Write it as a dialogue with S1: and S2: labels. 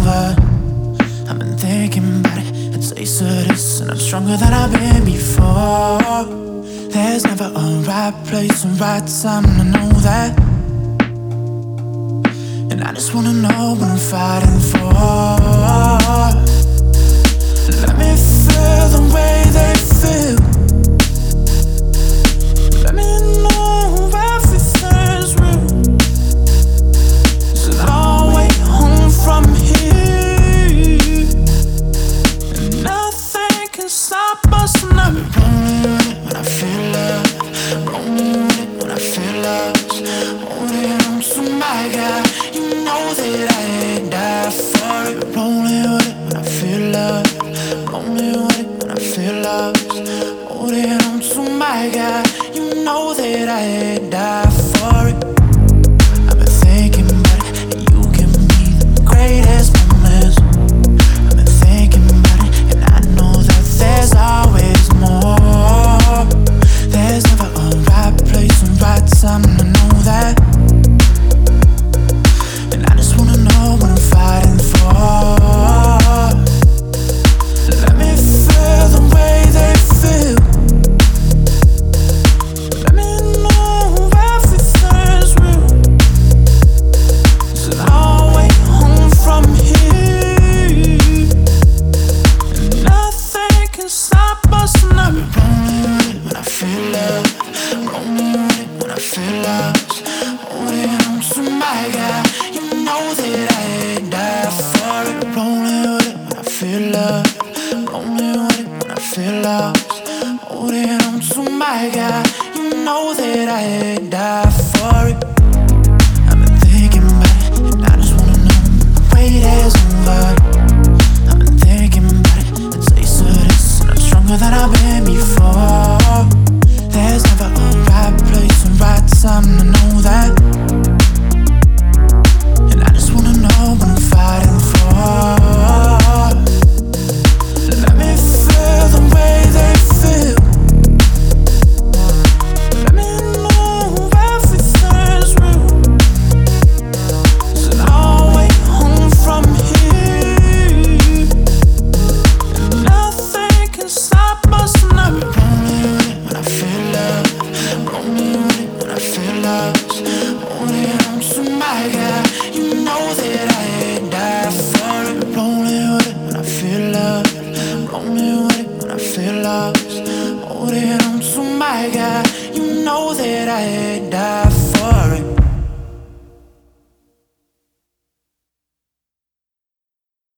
S1: over. I've been thinking about it, a taste of this, and I'm stronger than I've been before. There's never a right place and right time, I know that. And I just wanna know what I'm fighting for. Let me feel the way they feel. Let me know everything's real. It's a long way home from here, and nothing can stop us. And I'll be rolling with it when I feel love, rolling with it when I feel lost, holding on to my God. You know that I ain't die for it. Rolling with it when I feel love, rolling with it when I feel lost, holding on to my God. You know that I ain't die for it. I've been thinking about it, and you give me the greatest moments. I've been thinking about it, and I know that there's always more. There's never a right place and right time, I know that. And I just wanna know what I'm fighting for. Let me feel the way they feel. Let me know everything's real. It's a long way home from here, and nothing can stop us. And I'll be rolling with it when I feel love, rolling with it when I feel lost, holding on to my God. You know that I ain't die for it. Rolling with it when I feel love, rolling with it when I feel lost, holding on to my God. You know that I ain't die for it. I've been thinking about it, and I just wanna know the wait is over. I've been thinking about it, a taste of this, and I'm stronger than I've been before. There's never a right place and right time, I know that. And I just wanna know what I'm fighting for. Let me feel the way they feel. Let me know everything's real. It's a long way home from here, and nothing can stop us. And I'll be rolling with it when I feel love, rolling with it when I feel lost, holding on to my God. You know that I ain't die for it. Rolling with it when I feel love, rolling with it when I feel lost, holding on to my God. You know that I ain't die for it.